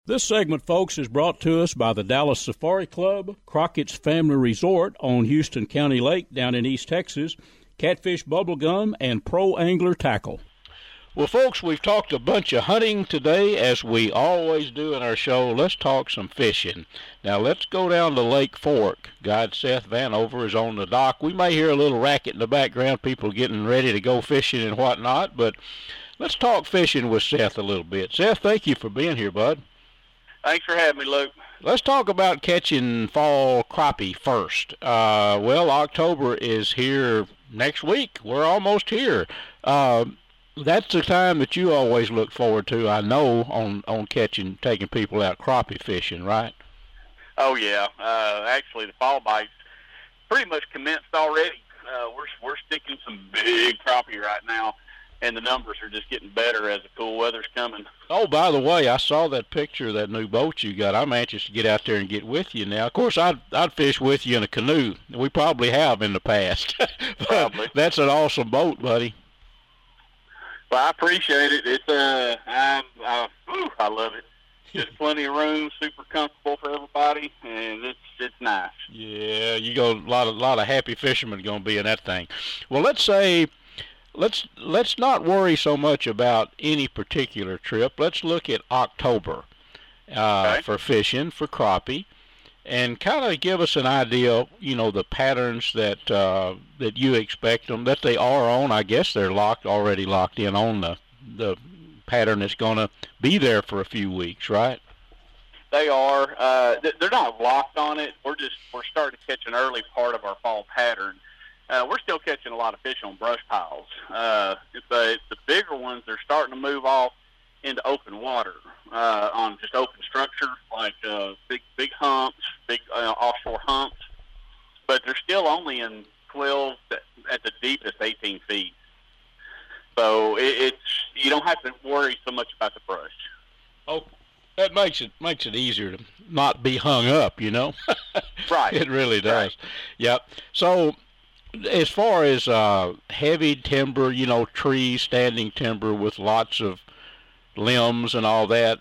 This segment, folks, is brought to us by the Dallas Safari Club, Crockett's Family Resort on Houston County Lake down in East Texas, Catfish Bubblegum, and Pro Angler Tackle. Well, folks, we've talked a bunch of hunting today, as we always do in our show. Let's talk some fishing. Now, let's go down to Lake Fork. Guide Seth Vanover is on the dock. We may hear a little racket in the background, people getting ready to go fishing and whatnot, but let's talk fishing with Seth a little bit. Seth, thank you for being here, bud. Thanks for having me, Luke. Let's talk about catching fall crappie first. Well, October is here next week. We're almost here. That's the time that you always look forward to, I know, on taking people out crappie fishing, right? Oh, yeah. Actually, the fall bites pretty much commenced already. We're sticking some big crappie right now, and the numbers are just getting better as the cool weather's coming. Oh, by the way, I saw that picture of that new boat you got. I'm anxious to get out there and get with you now. Of course, I'd fish with you in a canoe. We probably have in the past. Probably. That's an awesome boat, buddy. Well, I appreciate it. It's I love it. Just plenty of room, super comfortable for everybody, and it's nice. Yeah, you go. A lot of happy fishermen going to be in that thing. Well, let's say. Let's not worry so much about any particular trip. Let's look at October for fishing for crappie, and kind of give us an idea. You know, the patterns that you expect them, that they are on. I guess they're already locked in on the pattern that's going to be there for a few weeks, right? They are. They're not locked on it. We're starting to catch an early part of our fall pattern. We're still catching a lot of fish on brush piles, but the bigger ones, they're starting to move off into open water on just open structure, like big humps, big offshore humps. But they're still only in 12 at the deepest 18 feet. So you don't have to worry so much about the brush. Oh, that makes it easier to not be hung up, you know. Right. It really does. Right. Yep. So, as far as heavy timber, you know, trees, standing timber with lots of limbs and all that,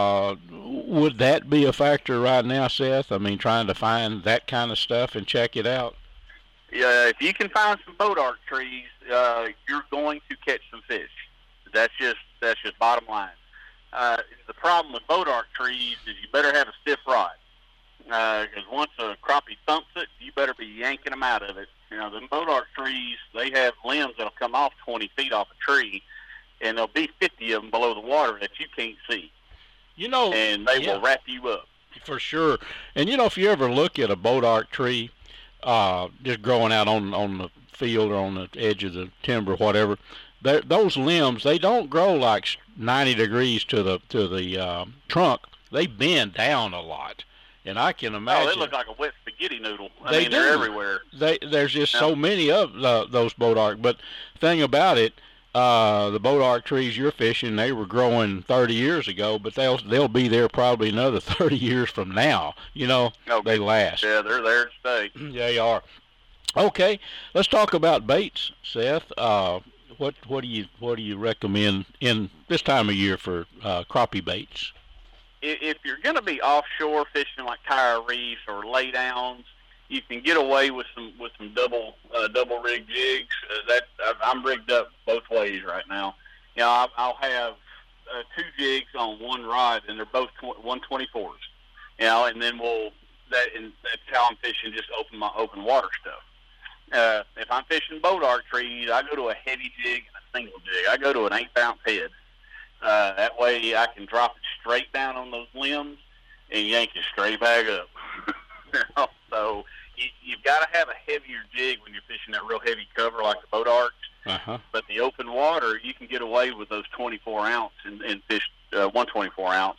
would that be a factor right now, Seth? I mean, trying to find that kind of stuff and check it out? Yeah, if you can find some boat arc trees, you're going to catch some fish. That's just bottom line. The problem with boat arc trees is you better have a stiff rod. Because once a crappie thumps it, you better be yanking them out of it. You know, the boat arc trees, they have limbs that'll come off 20 feet off a tree, and there'll be 50 of them below the water that you can't see. You know, and they will wrap you up. For sure. And, you know, if you ever look at a boat arc tree just growing out on the field or on the edge of the timber, whatever, those limbs, they don't grow like 90 degrees to the trunk. They bend down a lot. And I can imagine. Oh, they look like a wet spaghetti noodle. They're everywhere. There's just so many of those boat arc. But the thing about it, the boat arc trees you're fishing, they were growing 30 years ago, but they'll be there probably another 30 years from now. You know, they last. Yeah, they're there to stay. Yeah, they are. Okay, let's talk about baits, Seth. What do you recommend in this time of year for crappie baits? If you're going to be offshore fishing like Kyra Reefs or laydowns, you can get away with some double rig jigs. I'm rigged up both ways right now. You know, I'll have two jigs on one rod, and they're both 124s. You know, and then that's how I'm fishing just open water stuff. If I'm fishing boat arc trees, I go to a heavy jig and a single jig. I go to an 8-ounce head. That way I can drop it straight down on those limbs and yank it straight back up. So you've got to have a heavier jig when you're fishing that real heavy cover like the boat arcs. Uh-huh. But the open water, you can get away with those 24-ounce and fish 124-ounce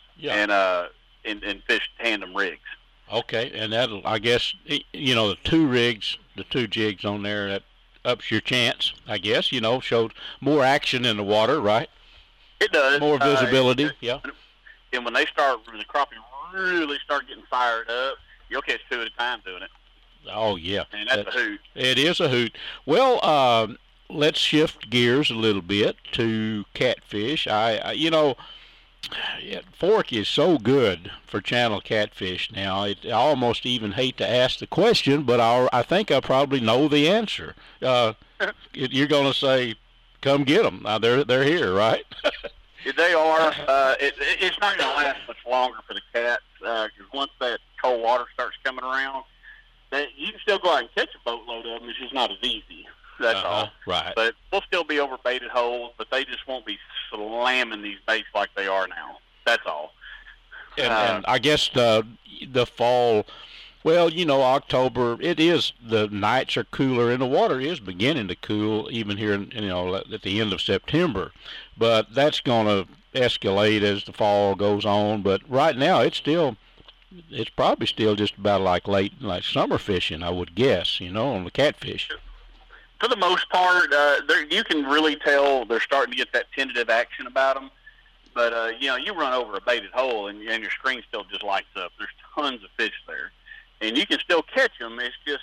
and fish tandem rigs. Okay, and that'll, I guess, you know, the two jigs on there, that ups your chance, I guess, you know, shows more action in the water, right? It does. More visibility, yeah. And when the crappie really start getting fired up, you'll catch two at a time doing it. Oh, yeah. And that's a hoot. It is a hoot. Well, let's shift gears a little bit to catfish. You know, Yeah, fork is so good for channel catfish now. I almost even hate to ask the question, but I think I probably know the answer. You're going to say, come get them. Now, they're here, right? They are. It's not going to last much longer for the cats, because once that cold water starts coming around, you can still go out and catch a boatload of them. It's just not as easy. That's all. Right. But we'll still be over baited holes, but they just won't be slamming these baits like they are now. That's all. And I guess the fall, well, October, the nights are cooler and the water is beginning to cool even here, at the end of September. But that's going to escalate as the fall goes on. But right now it's probably still just about like summer fishing, I would guess, on the catfish. For the most part, you can really tell they're starting to get that tentative action about them. But, you run over a baited hole and your screen still just lights up. There's tons of fish there. And you can still catch them. It's just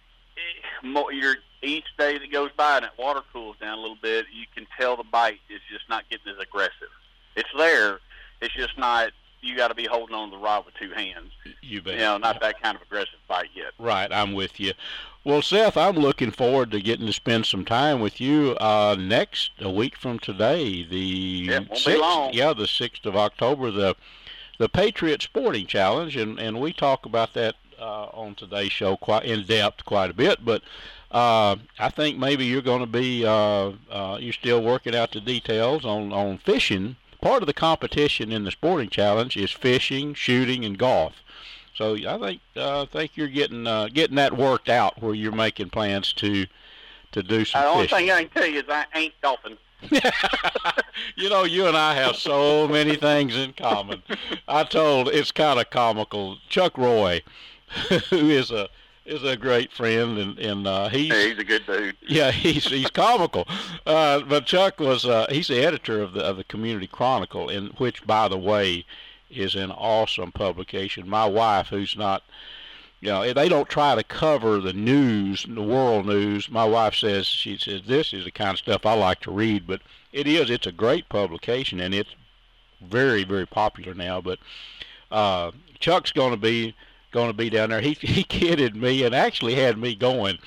each day that goes by and that water cools down a little bit, you can tell the bite is just not getting as aggressive. It's there. It's just not, you got to be holding on to the rod with two hands. You bet. Not that kind of aggressive bite yet. Right, I'm with you. Well, Seth, I'm looking forward to getting to spend some time with you a week from today, the 6th. Yeah, the 6th of October, the Patriot Sporting Challenge, and we talk about that on today's show quite in depth, quite a bit. But I think maybe you're going to be you're still working out the details on fishing. Part of the competition in the Sporting Challenge is fishing, shooting, and golf. So I think you're getting that worked out where you're making plans to do some fishing. The only thing I can tell you is I ain't golfing. You and I have so many things in common. It's kind of comical. Chuck Roy, who is a great friend, and he's a good dude. Yeah, he's comical. But Chuck he's the editor of the Community Chronicle, in which, by the way, is an awesome publication. My wife, who's not, they don't try to cover the news, the world news. My wife says, this is the kind of stuff I like to read, but it's a great publication, and it's very, very popular now. But Chuck's going to be down there. He kidded me and actually had me going.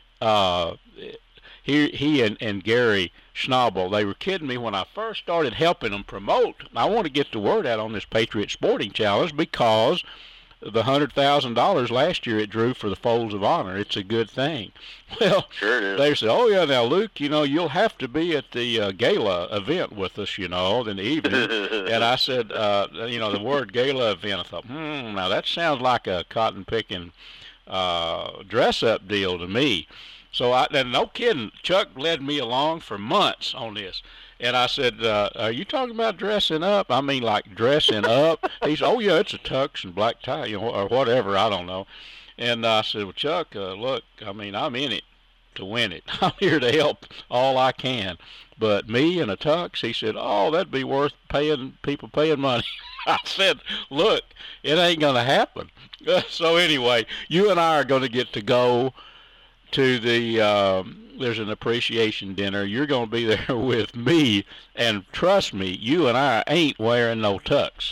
He and Gary Schnabel, they were kidding me when I first started helping them promote. I want to get the word out on this Patriot Sporting Challenge because the $100,000 last year it drew for the Folds of Honor. It's a good thing. Well, sure it is. They said, oh, yeah, now, Luke, you'll have to be at the gala event with us, in the evening. And I said, the word gala event, I thought, now that sounds like a cotton-picking dress-up deal to me. So, and no kidding, Chuck led me along for months on this. And I said, are you talking about dressing up? I mean, like dressing up? He said, oh, yeah, it's a tux and black tie, or whatever, I don't know. And I said, well, Chuck, look, I'm in it to win it. I'm here to help all I can. But me in a tux, he said, oh, that'd be worth paying money. I said, look, it ain't going to happen. So anyway, you and I are going to get to go to there's an appreciation dinner. You're going to be there with me, and trust me, you and I ain't wearing no tux.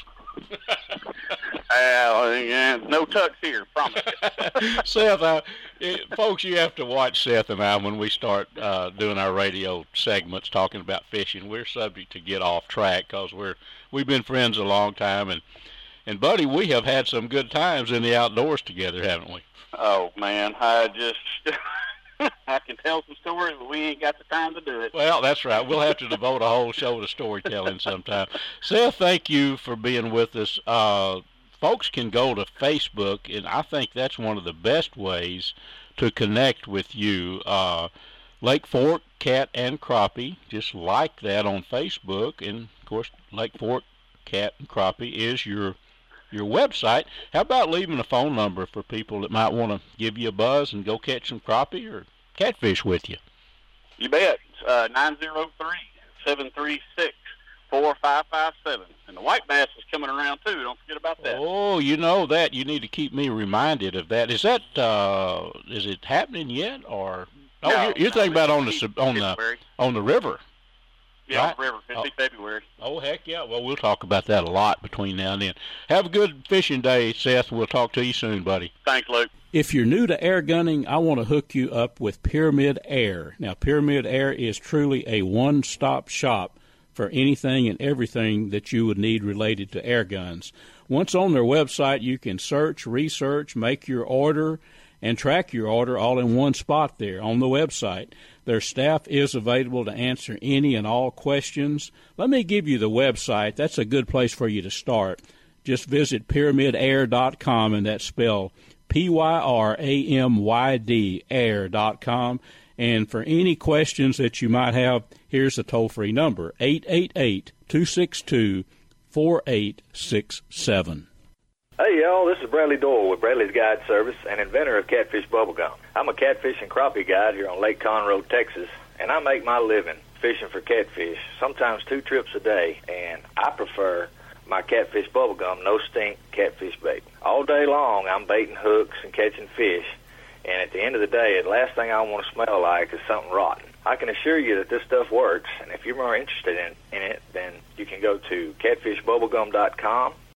No tux here, promise you. Seth, folks, you have to watch Seth and I when we start doing our radio segments talking about fishing. We're subject to get off track because we've been friends a long time, and buddy, we have had some good times in the outdoors together, haven't we? Oh man, I can tell some stories, but we ain't got the time to do it. Well, that's right. We'll have to devote a whole show to storytelling sometime. Seth, thank you for being with us. Folks can go to Facebook, and I think that's one of the best ways to connect with you. Lake Fork Cat and Crappie, just like that on Facebook. And, of course, Lake Fork Cat and Crappie is your website. How about leaving a phone number for people that might want to give you a buzz and go catch some crappie or catfish with you? You bet. 903-736-4557. And the white bass is coming around, too. Don't forget about that. Oh, you know that. You need to keep me reminded of that. Is that is it happening yet? Or no, you're thinking about on the river. Yeah, right? river. It'll be February. Oh, heck yeah. Well, we'll talk about that a lot between now and then. Have a good fishing day, Seth. We'll talk to you soon, buddy. Thanks, Luke. If you're new to air gunning, I want to hook you up with Pyramid Air. Now, Pyramid Air is truly a one-stop shop for anything and everything that you would need related to air guns. Once on their website, you can search, research, make your order, and track your order all in one spot there on the website. Their staff is available to answer any and all questions. Let me give you the website. That's a good place for you to start. Just visit pyramidair.com, and that's spelled Pyramyd air.com. And for any questions that you might have, here's the toll-free number, 888-262-4867. Hey, y'all, this is Bradley Doyle with Bradley's Guide Service and inventor of Catfish Bubblegum. I'm a catfish and crappie guide here on Lake Conroe, Texas, and I make my living fishing for catfish, sometimes 2 trips a day, and I prefer my Catfish Bubblegum no-stink catfish bait. All day long, I'm baiting hooks and catching fish, and at the end of the day, the last thing I want to smell like is something rotten. I can assure you that this stuff works, and if you're more interested in it, then you can go to catfishbubblegum.com